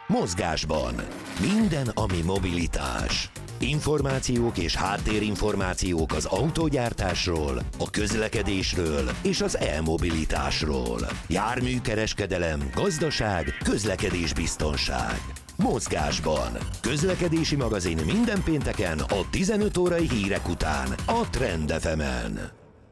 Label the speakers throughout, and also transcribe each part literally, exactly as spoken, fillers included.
Speaker 1: Mozgásban. Minden, ami mobilitás. Információk és háttérinformációk az autógyártásról, a közlekedésről és az e-mobilitásról. Járműkereskedelem, gazdaság, közlekedésbiztonság. Mozgásban. Közlekedési magazin minden pénteken a tizenöt órai hírek után a Trend ef emen.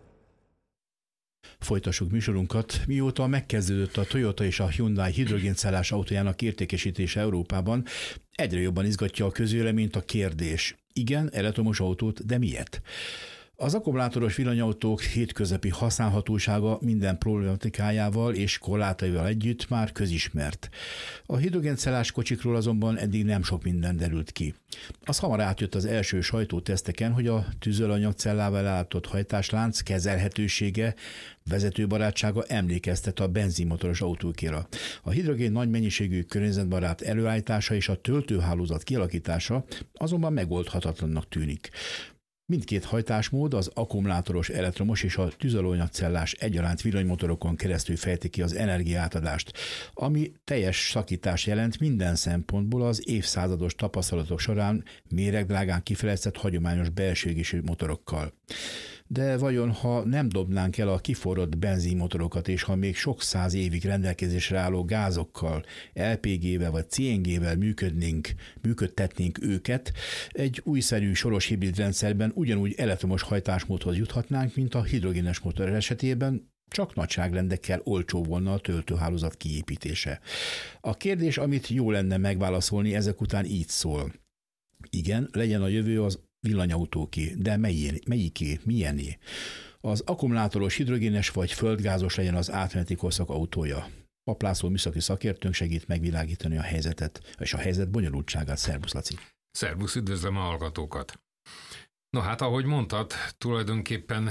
Speaker 2: Folytassuk műsorunkat. Mióta megkezdődött a Toyota és a Hyundai hidrogéncellás autójának értékesítése Európában, egyre jobban izgatja a közvéleményt a kérdés. Igen, elektromos autót, de miért? Az akkumulátoros villanyautók hétköznapi használhatósága minden problematikájával és korlátaival együtt már közismert. A hidrogéncellás kocsikról azonban eddig nem sok minden derült ki. Az hamar átjött az első sajtóteszteken, hogy a tüzelőanyagcellával ellátott hajtáslánc kezelhetősége, vezetőbarátsága emlékeztet a benzinmotoros autókéra. A hidrogén nagy mennyiségű környezetbarát előállítása és a töltőhálózat kialakítása azonban megoldhatatlannak tűnik. Mindkét hajtásmód, az akkumulátoros elektromos és a tüzelőanyagcellás egyaránt villanymotorokon keresztül fejti ki az energiaátadást, ami teljes szakítás jelent minden szempontból az évszázados tapasztalatok során méregdrágán kifejlesztett hagyományos belső égésű motorokkal. De vajon, ha nem dobnánk el a kiforrott benzinmotorokat, és ha még sok száz évig rendelkezésre álló gázokkal, el pé gével vagy cé en gével működnénk, működtetnénk őket, egy újszerű soros hibrid rendszerben ugyanúgy elektromos hajtásmódhoz juthatnánk, mint a hidrogénes motor esetében, csak nagyságrendekkel olcsó volna a töltőhálózat kiépítése. A kérdés, amit jó lenne megválaszolni, ezek után így szól. Igen, legyen a jövő az villanyautóké, de melyé, melyiké, milyené? Az akkumulátoros hidrogénes vagy földgázos legyen az átmeneti korszak autója. Papp László műszaki szakértőnk segít megvilágítani a helyzetet és a helyzet bonyolultságát. Szerbusz, Laci!
Speaker 3: Szerbusz, üdvözlöm a hallgatókat! No hát, ahogy mondtad, tulajdonképpen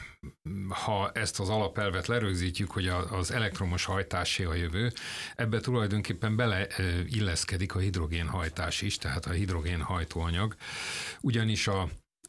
Speaker 3: ha ezt az alapelvet lerögzítjük, hogy az elektromos hajtásé a jövő, ebbe tulajdonképpen beleilleszkedik a hidrogénhajtás is, tehát a hidrogénhajtóanyag, ugyanis a,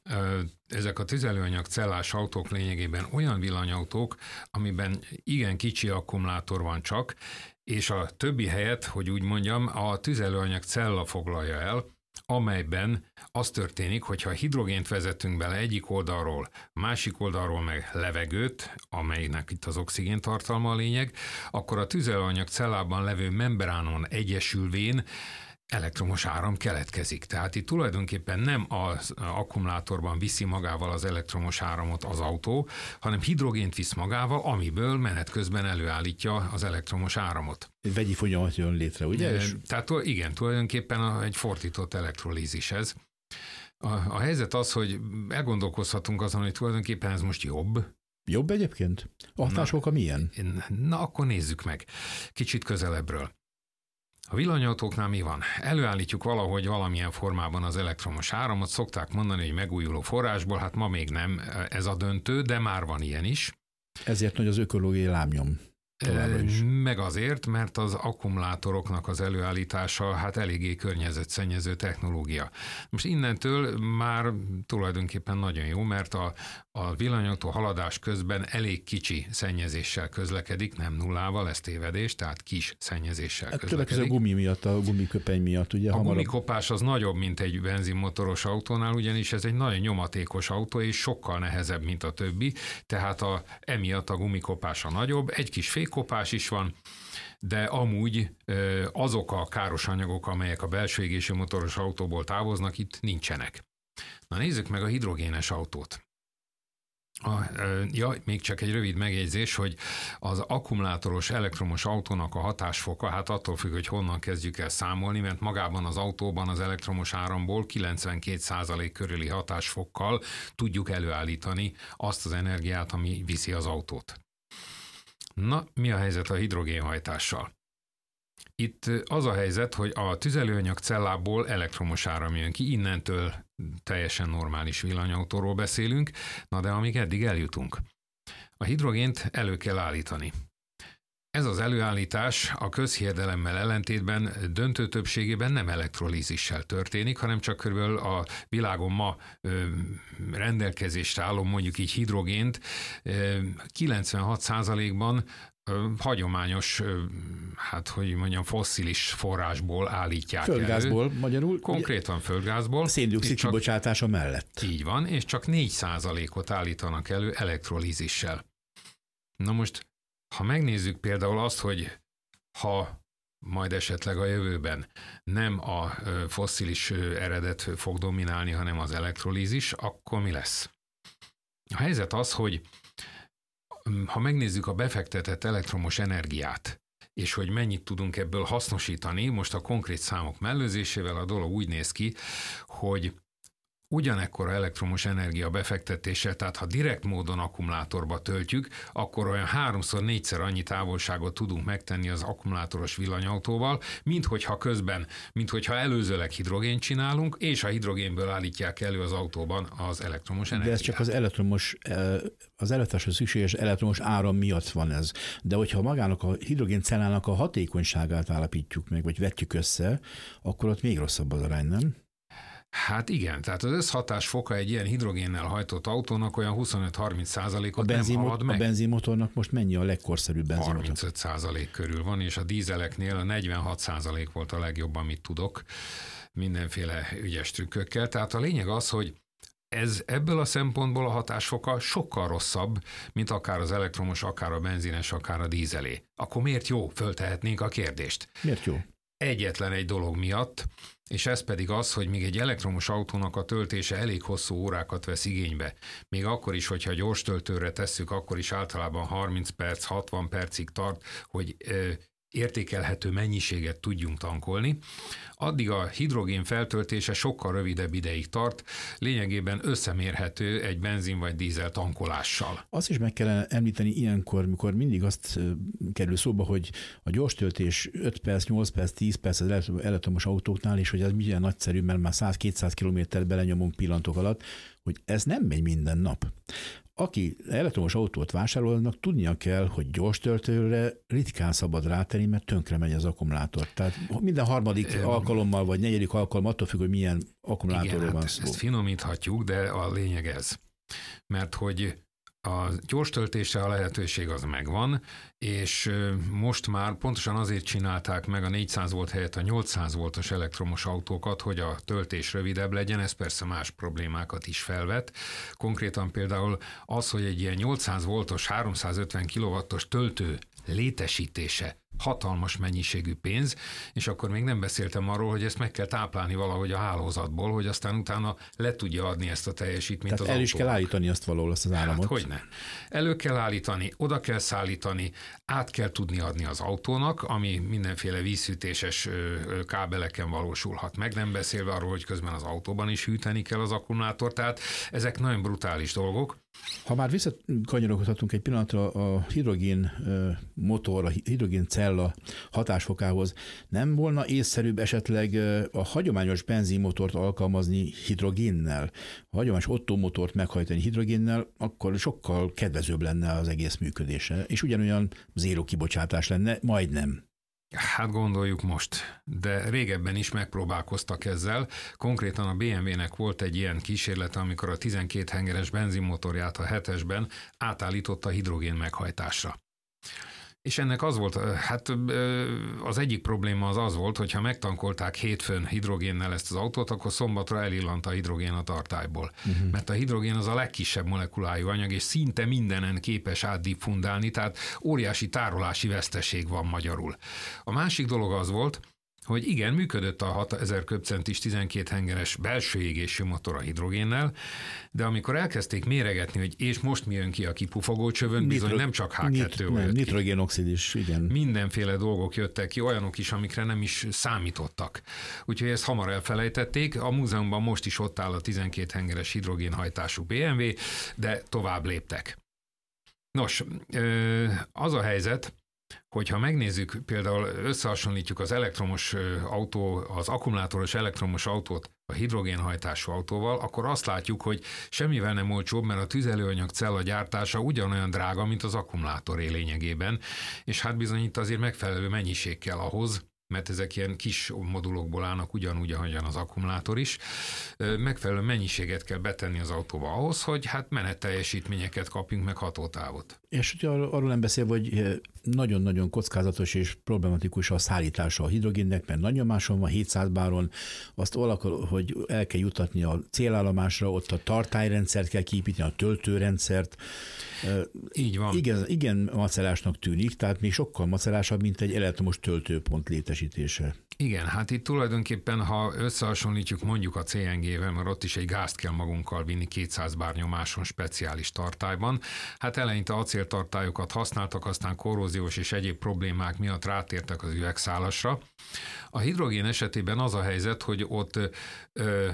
Speaker 3: ezek a tüzelőanyag cellás autók lényegében olyan villanyautók, amiben igen kicsi akkumulátor van csak, és a többi helyet, hogy úgy mondjam, a tüzelőanyag cella foglalja el, amelyben az történik, hogyha hidrogént vezetünk bele egyik oldalról, másik oldalról meg levegőt, amelynek itt az oxigén tartalma a lényeg, akkor a tüzelőanyag cellában levő membránon egyesülvén elektromos áram keletkezik. Tehát itt tulajdonképpen nem az akkumulátorban viszi magával az elektromos áramot az autó, hanem hidrogént visz magával, amiből menet közben előállítja az elektromos áramot.
Speaker 2: Egy vegyi folyamat jön létre, ugye?
Speaker 3: E, tehát igen, tulajdonképpen egy fordított elektrolízis ez. A, a helyzet az, hogy elgondolkozhatunk azon, hogy tulajdonképpen ez most jobb.
Speaker 2: Jobb egyébként? A hatásoka milyen?
Speaker 3: Na, akkor nézzük meg. Kicsit közelebbről. A villanyautóknál mi van? Előállítjuk valahogy valamilyen formában az elektromos áramot, szokták mondani, hogy megújuló forrásból, hát ma még nem ez a döntő, de már van ilyen is.
Speaker 2: Ezért nagy az ökológiai lábnyom.
Speaker 3: Meg azért, mert az akkumulátoroknak az előállítása hát eléggé környezetszennyező technológia. Most innentől már tulajdonképpen nagyon jó, mert a, a villanyautó haladás közben elég kicsi szennyezéssel közlekedik, nem nullával, ez tévedés, tehát kis szennyezéssel hát közlekedik.
Speaker 2: Többek a gumi miatt, a gumiköpeny miatt, ugye?
Speaker 3: A
Speaker 2: hamarabb...
Speaker 3: gumikopás az nagyobb, mint egy benzinmotoros autónál, ugyanis ez egy nagyon nyomatékos autó, és sokkal nehezebb, mint a többi, tehát a, emiatt a gumikopása nagyobb, egy kis fék kopás is van, de amúgy azok a káros anyagok, amelyek a belső égésű motoros autóból távoznak, itt nincsenek. Na nézzük meg a hidrogénes autót. A, ja, még csak egy rövid megjegyzés, hogy az akkumulátoros elektromos autónak a hatásfoka, hát attól függ, hogy honnan kezdjük el számolni, mert magában az autóban az elektromos áramból kilencvenkét százalék körüli hatásfokkal tudjuk előállítani azt az energiát, ami viszi az autót. Na, mi a helyzet a hidrogénhajtással? Itt az a helyzet, hogy a tüzelőanyag cellából elektromos áram jön ki, innentől teljesen normális villanyautóról beszélünk, na de amíg eddig eljutunk. A hidrogént elő kell állítani. Ez az előállítás a közhiedelemmel ellentétben döntő többségében nem elektrolízissel történik, hanem csak körülbelül a világon ma ö, rendelkezésre álló mondjuk így hidrogént ö, kilencvenhat százalékban hagyományos, hát hogy mondjam, fosszilis forrásból állítják
Speaker 2: Földgázból,
Speaker 3: elő.
Speaker 2: magyarul.
Speaker 3: Konkrétan földgázból.
Speaker 2: Szén-dioxid kibocsátása mellett.
Speaker 3: Így van, és csak négy százalékot állítanak elő elektrolízissel. Na most, ha megnézzük például azt, hogy ha majd esetleg a jövőben nem a fosszilis eredet fog dominálni, hanem az elektrolízis, akkor mi lesz? A helyzet az, hogy ha megnézzük a befektetett elektromos energiát, és hogy mennyit tudunk ebből hasznosítani, most a konkrét számok mellőzésével a dolog úgy néz ki, hogy ugyanekkora elektromos energia befektetéssel, tehát ha direkt módon akkumulátorba töltjük, akkor olyan háromszor, négyszer annyi távolságot tudunk megtenni az akkumulátoros villanyautóval, mint hogyha közben, mint hogyha előzőleg hidrogént csinálunk, és a hidrogénből állítják elő az autóban az elektromos energiát.
Speaker 2: De ez csak az elektromos, az elektromoshoz szükséges elektromos áram miatt van ez. De hogyha magának a hidrogéncellának a hatékonyságát állapítjuk meg, vagy vetjük össze, akkor ott még rosszabb az arány, nem?
Speaker 3: Hát igen, tehát az összhatás foka egy ilyen hidrogénnel hajtott autónak olyan huszonöt-harminc százalékot nem halad meg.
Speaker 2: A benzinmotornak most mennyi a legkorszerűbb benzinmotor?
Speaker 3: harmincöt százalék körül van, és a dízeleknél a negyvenhat százalék volt a legjobb, amit tudok, mindenféle ügyes trükkökkel. Tehát a lényeg az, hogy ez ebből a szempontból a hatásfoka sokkal rosszabb, mint akár az elektromos, akár a benzines, akár a dízelé. Akkor miért jó? Föltehetnénk a kérdést.
Speaker 2: Miért jó?
Speaker 3: Egyetlen egy dolog miatt, és ez pedig az, hogy még egy elektromos autónak a töltése elég hosszú órákat vesz igénybe. Még akkor is, hogyha gyors töltőre tesszük, akkor is általában harminc perc, hatvan percig tart, hogy ö, értékelhető mennyiséget tudjunk tankolni. Addig a hidrogén feltöltése sokkal rövidebb ideig tart, lényegében összemérhető egy benzin vagy dízel tankolással.
Speaker 2: Azt is meg kellene említeni ilyenkor, mikor mindig azt kerül szóba, hogy a gyors töltés öt perc, nyolc perc, tíz perc az elektromos autóknál, és hogy ez milyen nagyszerű, mert már száz-kétszáz kilométert belenyomunk pillantok alatt, hogy ez nem megy minden nap. Aki elektromos autót vásárolnak, tudnia kell, hogy gyors töltőre ritkán szabad rátenni, mert tönkre megy az akkumulátor. Tehát minden harmadik Üm, alkalommal, vagy negyedik alkalommal attól függ, hogy milyen akkumulátorról
Speaker 3: igen,
Speaker 2: van
Speaker 3: hát
Speaker 2: szó.
Speaker 3: Ezt finomíthatjuk, de a lényeg ez. Mert hogy a gyors töltésre a lehetőség az megvan, és most már pontosan azért csinálták meg a négyszáz volt helyett a nyolcszáz voltos elektromos autókat, hogy a töltés rövidebb legyen, ez persze más problémákat is felvet. Konkrétan például az, hogy egy ilyen nyolcszáz voltos, háromszázötven kilowattos töltő létesítése hatalmas mennyiségű pénz, és akkor még nem beszéltem arról, hogy ezt meg kell táplálni valahogy a hálózatból, hogy aztán utána le tudja adni ezt a teljesítményt.
Speaker 2: Tehát
Speaker 3: az
Speaker 2: el is
Speaker 3: autónak.
Speaker 2: kell állítani azt valahol, azt az áramot.
Speaker 3: Hát hogyne. Elő kell állítani, oda kell szállítani, át kell tudni adni az autónak, ami mindenféle vízhűtéses kábeleken valósulhat meg, nem beszélve arról, hogy közben az autóban is hűteni kell az akkumulátort, tehát ezek nagyon brutális dolgok.
Speaker 2: Ha már visszakanyarodhatunk egy pillanatra a hidrogén motor, a hidrogén cella hatásfokához, nem volna észszerűbb esetleg a hagyományos benzinmotort alkalmazni hidrogénnel? A hagyományos Otto motort meghajtani hidrogénnel, akkor sokkal kedvezőbb lenne az egész működése, és ugyanolyan zéró kibocsátás lenne, majdnem.
Speaker 3: Hát gondoljuk most, de régebben is megpróbálkoztak ezzel. Konkrétan a bé em vé-nek volt egy ilyen kísérlete, amikor a tizenkét hengeres benzinmotorját a hetesben átállította hidrogén meghajtásra. És ennek az volt, hát az egyik probléma az az volt, hogy ha megtankolták hétfőn hidrogénnel ezt az autót, akkor szombatra elillant a hidrogén a tartályból. Uh-huh. Mert a hidrogén az a legkisebb molekulájú anyag, és szinte mindenen képes átdiffundálni, tehát óriási tárolási veszteség van magyarul. A másik dolog az volt, hogy igen, működött a hatezer köbcentis tizenkét hengeres belső égésű motor a hidrogénnel, de amikor elkezdték méregetni, hogy és most mi jön ki a kipufogó csövön, bizony Nitro, nem csak há kettő
Speaker 2: nit,
Speaker 3: volt.
Speaker 2: Nitrogénoxid is, igen.
Speaker 3: Mindenféle dolgok jöttek ki, olyanok is, amikre nem is számítottak. Úgyhogy ezt hamar elfelejtették. A múzeumban most is ott áll a tizenkét hengeres hidrogénhajtású bé em vé, de tovább léptek. Nos, az a helyzet, hogyha megnézzük, például összehasonlítjuk az elektromos autó, az akkumulátoros elektromos autót a hidrogénhajtású autóval, akkor azt látjuk, hogy semmivel nem olcsóbb, mert a tüzelőanyag cella gyártása ugyanolyan drága, mint az akkumulátoré lényegében, és hát bizony itt azért megfelelő mennyiség kell ahhoz, mert ezek ilyen kis modulokból állnak ugyanúgy, ahogyan az akkumulátor is. Megfelelő mennyiséget kell betenni az autóba ahhoz, hogy hát menetteljesítményeket kapjunk, meg hatótávot.
Speaker 2: És ugye arról nem beszél, hogy nagyon-nagyon kockázatos és problematikus a szállítása a hidrogénnek, mert nagy nyomáson van, hétszáz báron, azt valakor, hogy el kell jutatni a célállomásra, ott a tartályrendszert kell kiépíteni, a töltőrendszert.
Speaker 3: Így van.
Speaker 2: Igen, igen macerásnak tűnik, tehát még sokkal macerásabb, mint egy elektromos töltőpont létesítése.
Speaker 3: Igen, hát itt tulajdonképpen, ha összehasonlítjuk mondjuk a cé en gé-vel, mert ott is egy gázt kell magunkkal vinni kétszáz bár nyomáson speciális tartályban, hát eleinte acéltartályokat használtak, aztán korróziós és egyéb problémák miatt rátértek az üvegszálasra. A hidrogén esetében az a helyzet, hogy ott ö,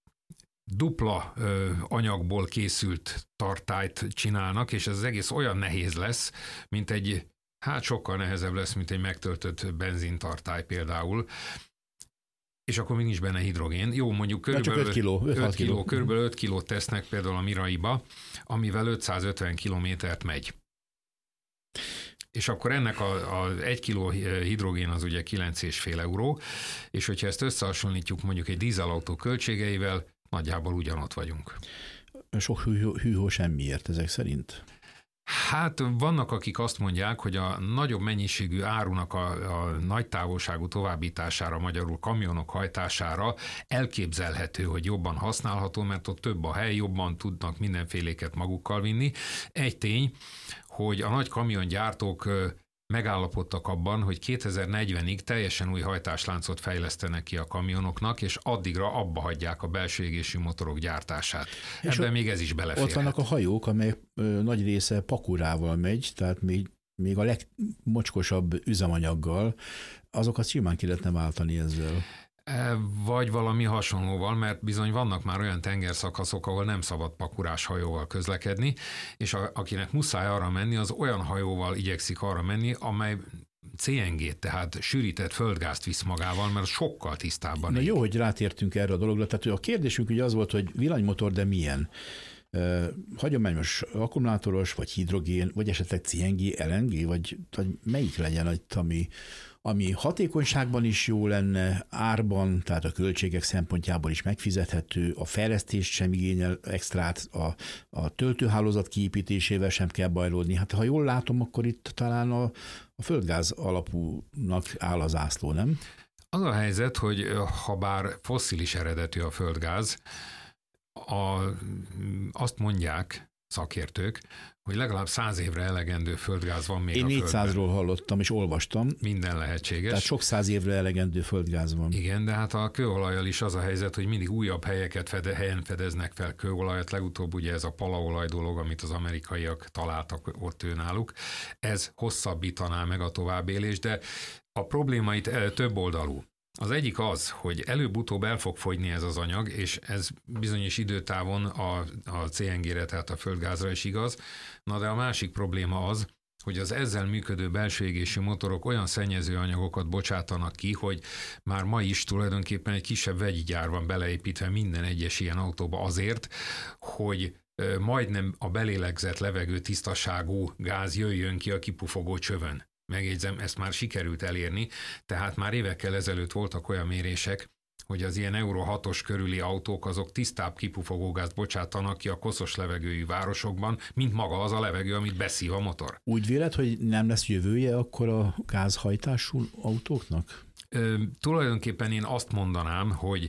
Speaker 3: dupla ö, anyagból készült tartályt csinálnak, és ez az egész olyan nehéz lesz, mint egy Hát sokkal nehezebb lesz, mint egy megtöltött benzintartály például, és akkor még nincs benne hidrogén. Jó, mondjuk körülbelül öt kiló, öt kiló, körülbelül öt kilót tesznek például a Miraiba, amivel ötszázötven kilométert megy. És akkor ennek a, a egy kiló hidrogén az ugye kilenc és fél euró, és hogyha ezt összehasonlítjuk mondjuk egy dízelautó költségeivel, nagyjából ugyanott vagyunk.
Speaker 2: Sok hű, hűhó semmiért ezek szerint?
Speaker 3: Hát vannak, akik azt mondják, hogy a nagyobb mennyiségű árunak a, a nagy távolságú továbbítására, magyarul kamionok hajtására elképzelhető, hogy jobban használható, mert ott több a hely, jobban tudnak mindenféléket magukkal vinni. Egy tény, hogy a nagy kamiongyártók megállapodtak abban, hogy kétezer-negyvenig teljesen új hajtásláncot fejlesztenek ki a kamionoknak, és addigra abba hagyják a belső égésű motorok gyártását. És ebben még ez is beleférhet.
Speaker 2: Ott vannak a hajók, amelyek ö, nagy része pakurával megy, tehát még, még a legmocskosabb üzemanyaggal, azokat simán ki lehetne váltani ezzel.
Speaker 3: Vagy valami hasonlóval, mert bizony vannak már olyan tengerszakaszok, ahol nem szabad pakurás hajóval közlekedni, és a, akinek muszáj arra menni, az olyan hajóval igyekszik arra menni, amely cé en gé, tehát sűrített földgázt visz magával, mert sokkal tisztábban.
Speaker 2: Na
Speaker 3: ég.
Speaker 2: Jó, hogy rátértünk erre a dologra. Tehát a kérdésünk ugye az volt, hogy villanymotor, de milyen? Uh, hagyományos akkumulátoros, vagy hidrogén, vagy esetleg cé en gé, el en gé, vagy, vagy melyik legyen itt, ami, ami hatékonyságban is jó lenne, árban, tehát a költségek szempontjából is megfizethető, a fejlesztést sem igényel extrát, a, a töltőhálózat kiépítésével sem kell bajlódni. Hát ha jól látom, akkor itt talán a, a földgáz alapúnak áll az zászló, nem?
Speaker 3: Az a helyzet, hogy ha bár fosszilis eredetű a földgáz, A, azt mondják szakértők, hogy legalább száz évre elegendő földgáz van még
Speaker 2: Én
Speaker 3: a Földben.
Speaker 2: négyszázról hallottam és olvastam.
Speaker 3: Minden lehetséges.
Speaker 2: Tehát sok száz évre elegendő földgáz van.
Speaker 3: Igen, de hát a kőolajjal is az a helyzet, hogy mindig újabb helyeket fede, helyen fedeznek fel kőolajat. Legutóbb ugye ez a palaolaj dolog, amit az amerikaiak találtak ott ő náluk. Ez hosszabbítaná meg a továbbélést, de a probléma itt több oldalú. Az egyik az, hogy előbb-utóbb el fog fogyni ez az anyag, és ez bizonyos időtávon a, a cé en gére, tehát a földgázra is igaz. Na de a másik probléma az, hogy az ezzel működő belső égésű motorok olyan szennyező anyagokat bocsátanak ki, hogy már ma is tulajdonképpen egy kisebb vegyi gyár van beleépítve minden egyes ilyen autóba azért, hogy majdnem a belélegzett levegő tisztaságú gáz jöjjön ki a kipufogó csövön. Megjegyzem, ezt már sikerült elérni, tehát már évekkel ezelőtt voltak olyan mérések, hogy az ilyen Euro hatos körüli autók azok tisztább kipufogógázt bocsátanak ki a koszos levegőjű városokban, mint maga az a levegő, amit beszív a motor.
Speaker 2: Úgy véled, hogy nem lesz jövője akkor a gázhajtású autóknak?
Speaker 3: Ö, tulajdonképpen én azt mondanám, hogy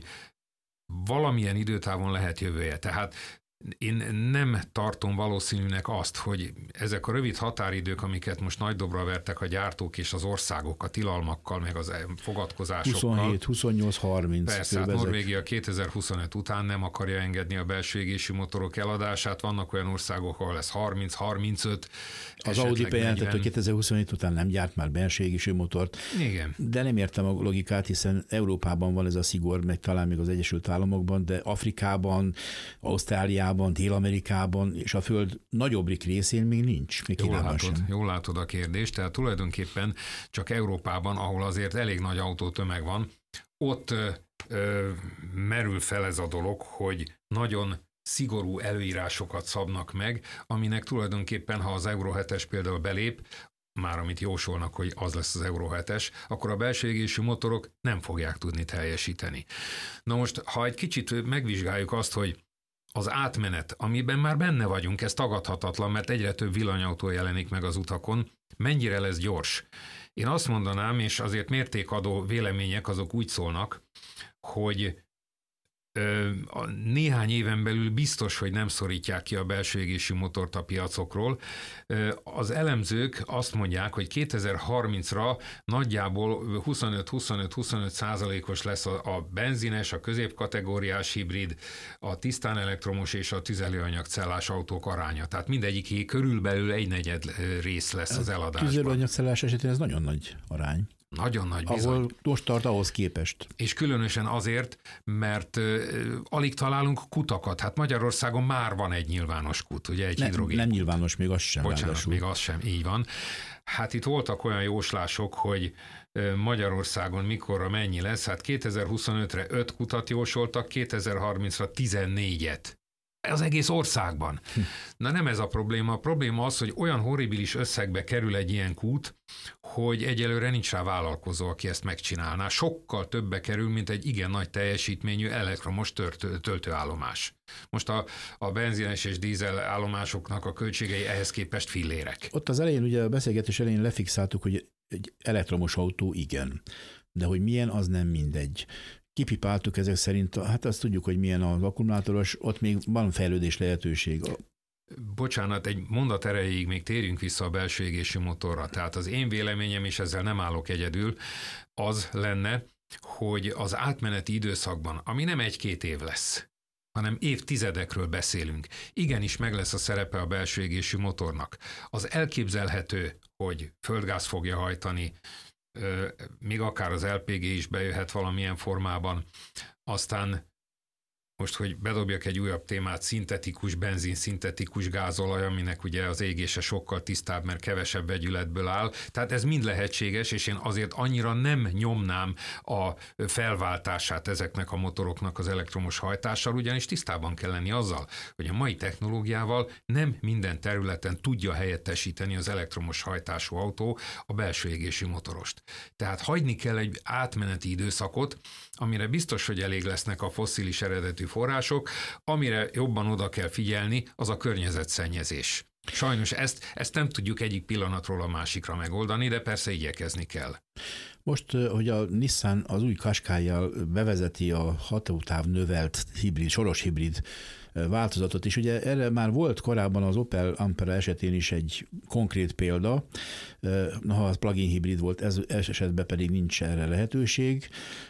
Speaker 3: valamilyen időtávon lehet jövője. Tehát én nem tartom valószínűnek azt, hogy ezek a rövid határidők, amiket most nagy dobra vertek a gyártók és az országok a tilalmakkal, meg az fogadkozásokkal.
Speaker 2: huszonhét, huszonnyolc, harminc.
Speaker 3: Persze, hát Norvégia kétezer-huszonöt után nem akarja engedni a belső égésű motorok eladását. Vannak olyan országok, ahol lesz harminc, harmincöt.
Speaker 2: Az Audi bejelentett, hogy kétezer-huszonhét után nem gyárt már belső égésű motort.
Speaker 3: Igen.
Speaker 2: De nem értem a logikát, hiszen Európában van ez a szigor, meg talán még az Egyesült Államokban, de Afrikában, Ausztráliában, Dél-Amerikában és a Föld nagyobbik részén még nincs. Még
Speaker 3: jól, látod, jól látod a kérdést, tehát tulajdonképpen csak Európában, ahol azért elég nagy autótömeg van, ott ö, ö, merül fel ez a dolog, hogy nagyon szigorú előírásokat szabnak meg, aminek tulajdonképpen, ha az Euro hetes például belép, már amit jósolnak, hogy az lesz az Euro hetes, akkor a belső égésű motorok nem fogják tudni teljesíteni. Na most, ha egy kicsit megvizsgáljuk azt, hogy az átmenet, amiben már benne vagyunk, ez tagadhatatlan, mert egyre több villanyautó jelenik meg az utakon, mennyire lesz gyors? Én azt mondanám, és azért mértékadó vélemények azok úgy szólnak, hogy néhány éven belül biztos, hogy nem szorítják ki a belső égésű motort a piacokról. Az elemzők azt mondják, hogy kétezer-harmincra nagyjából huszonöt-huszonöt-huszonöt százalékos lesz a benzines, a középkategóriás hibrid, a tisztán elektromos és a tüzelőanyagcellás autók aránya. Tehát mindegyiké körülbelül egy negyed rész lesz az eladásban.
Speaker 2: Tüzelőanyagcellás esetén ez nagyon nagy arány.
Speaker 3: Nagyon nagy bizony.
Speaker 2: Ahol most tart ahhoz képest.
Speaker 3: És különösen azért, mert uh, alig találunk kutakat. Hát Magyarországon már van egy nyilvános kút, ugye egy
Speaker 2: ne,
Speaker 3: hidrogén.
Speaker 2: Nem nyilvános, még az sem.
Speaker 3: Bocsánat,
Speaker 2: ráadásul.
Speaker 3: még az sem, így van. Hát itt voltak olyan jóslások, hogy Magyarországon mikorra mennyi lesz. Hát kétezer-huszonötre öt kutat jósoltak, kétezer-harmincra tizennégyet. Az egész országban. Hm. Na nem ez a probléma. A probléma az, hogy olyan horribilis összegbe kerül egy ilyen kút, hogy egyelőre nincs rá vállalkozó, aki ezt megcsinálná. Sokkal többbe kerül, mint egy igen nagy teljesítményű elektromos töltő, töltőállomás. Most a, a benzines és dízel állomásoknak a költségei ehhez képest fillérek.
Speaker 2: Ott az elején, ugye a beszélgetés elején lefixáltuk, hogy egy elektromos autó igen, de hogy milyen, az nem mindegy. Kipipáltuk ezek szerint, hát azt tudjuk, hogy milyen az akkumulátoros, ott még van fejlődés lehetőség.
Speaker 3: Bocsánat, egy mondat erejéig még térjünk vissza a belső égésű motorra. Tehát az én véleményem, és ezzel nem állok egyedül, az lenne, hogy az átmeneti időszakban, ami nem egy-két év lesz, hanem évtizedekről beszélünk, igenis meg lesz a szerepe a belső égésű motornak. Az elképzelhető, hogy földgáz fogja hajtani, még akár az el pé gé is bejöhet valamilyen formában, aztán most, hogy bedobjak egy újabb témát, szintetikus benzin, szintetikus gázolaj, aminek ugye az égése sokkal tisztább, mert kevesebb vegyületből áll. Tehát ez mind lehetséges, és én azért annyira nem nyomnám a felváltását ezeknek a motoroknak az elektromos hajtással, ugyanis tisztában kell lenni azzal, hogy a mai technológiával nem minden területen tudja helyettesíteni az elektromos hajtású autó a belső égésű motorost. Tehát hagyni kell egy átmeneti időszakot, amire biztos, hogy elég lesznek a fosszilis eredetű források, amire jobban oda kell figyelni, az a környezetszennyezés. Sajnos ezt, ezt nem tudjuk egyik pillanatról a másikra megoldani, de persze igyekezni kell.
Speaker 2: Most, hogy a Nissan az új Qashqai-jal bevezeti a hatótáv növelt hibrid, soros hibrid változatot is, ugye erre már volt korábban az Opel Ampera esetén is egy konkrét példa, ha az plug-in hibrid volt, ez esetben pedig nincs erre lehetőség,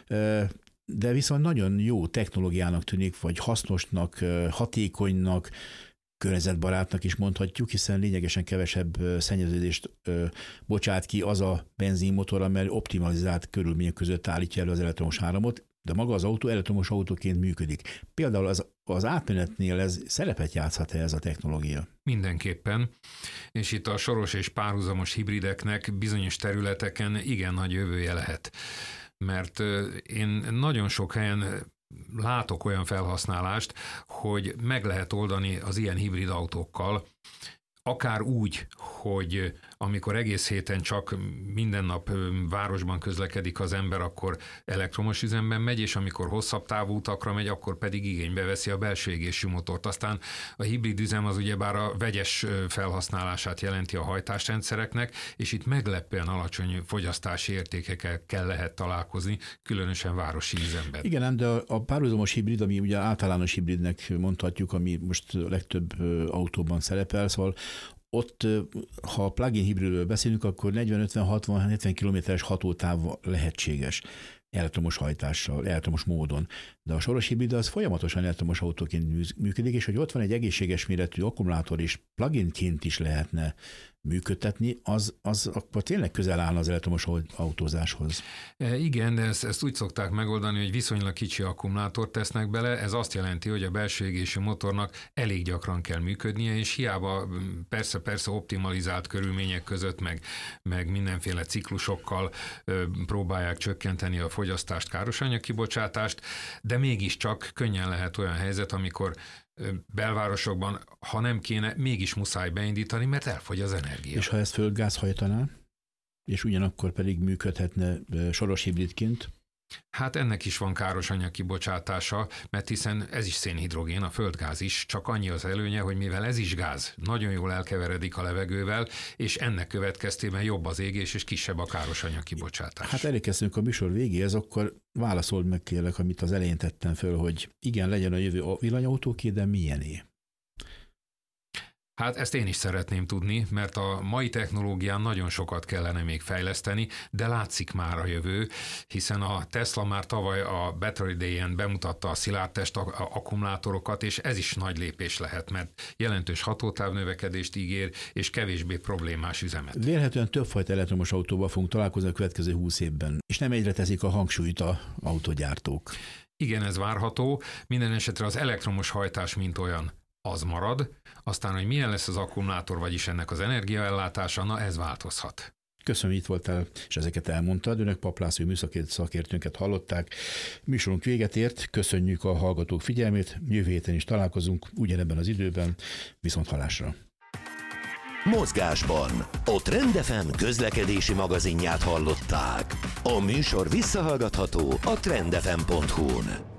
Speaker 2: de viszont nagyon jó technológiának tűnik, vagy hasznosnak, hatékonynak, környezetbarátnak is mondhatjuk, hiszen lényegesen kevesebb szennyeződést bocsát ki az a benzinmotor, amely optimalizált körülmények között állítja elő az elektromos áramot, de maga az autó elektromos autóként működik. Például az, az átmenetnél ez szerepet játszhat-e ez a technológia?
Speaker 3: Mindenképpen, és itt a soros és párhuzamos hibrideknek bizonyos területeken igen nagy jövője lehet. Mert én nagyon sok helyen látok olyan felhasználást, hogy meg lehet oldani az ilyen hibrid autókkal, akár úgy, hogy amikor egész héten csak minden nap városban közlekedik az ember, akkor elektromos üzemben megy, és amikor hosszabb távú utakra megy, akkor pedig igénybe veszi a belső égésű motort. Aztán a hibrid üzem az ugyebár a vegyes felhasználását jelenti a hajtásrendszereknek, és itt meglepően alacsony fogyasztási értékekkel lehet találkozni, különösen városi üzemben.
Speaker 2: Igen, de a párhuzamos hibrid, ami ugye általános hibridnek mondhatjuk, ami most legtöbb autóban szerepel, szóval ott, ha plug-in hibridről beszélünk, akkor negyven, ötven, hatvan, hetven kilométeres hatótáv lehetséges elektromos hajtással, elektromos módon. De a soros hibrid az folyamatosan elektromos autóként működik, és hogy ott van egy egészséges méretű akkumulátor, és pluginként is lehetne működtetni, az, az akkor tényleg közel áll az elektromos autózáshoz.
Speaker 3: E, igen, de ezt, ezt úgy szokták megoldani, hogy viszonylag kicsi akkumulátort tesznek bele, ez azt jelenti, hogy a belső égésű motornak elég gyakran kell működnie, és hiába persze-persze optimalizált körülmények között, meg, meg mindenféle ciklusokkal ö, próbálják csökkenteni a fogyasztást, károsanyag kibocsátást, de mégiscsak könnyen lehet olyan helyzet, amikor belvárosokban, ha nem kéne, mégis muszáj beindítani, mert elfogy az energia.
Speaker 2: És ha ezt földgáz hajtaná? és ugyanakkor pedig működhetne soros hibridként?
Speaker 3: Hát ennek is van káros anyag kibocsátása, mert hiszen ez is szénhidrogén, a földgáz is, csak annyi az előnye, hogy mivel ez is gáz, nagyon jól elkeveredik a levegővel, és ennek következtében jobb az égés, és kisebb a káros anyag kibocsátás.
Speaker 2: Hát elérkeztünk a műsor végéhez, akkor válaszold meg kérlek, amit az elején tettem föl, hogy igen, legyen a jövő a villanyautóké, de milyené?
Speaker 3: Hát ezt én is szeretném tudni, mert a mai technológián nagyon sokat kellene még fejleszteni, de látszik már a jövő, hiszen a Tesla már tavaly a Battery Day-en bemutatta a szilárdtest akkumulátorokat, és ez is nagy lépés lehet, mert jelentős hatótávnövekedést ígér, és kevésbé problémás üzemet.
Speaker 2: Vélhetően többfajta elektromos autóval fogunk találkozni a következő húsz évben, és nem egyre teszik a hangsúlyt a autógyártók.
Speaker 3: Igen, ez várható, minden esetre az elektromos hajtás mint olyan az marad, aztán, hogy milyen lesz az akkumulátor, vagyis ennek az energiaellátása, na ez változhat.
Speaker 2: Köszönöm, itt voltál, és ezeket elmondtad. Önök Papp László műszaki szakértőnket hallották. Műsorunk véget ért, köszönjük a hallgatók figyelmét, jövő héten is találkozunk, ugyanebben az időben, viszont hallásra.
Speaker 1: Mozgásban a Trend ef em közlekedési magazinját hallották. A műsor visszahallgatható a trend f m pont hu-n.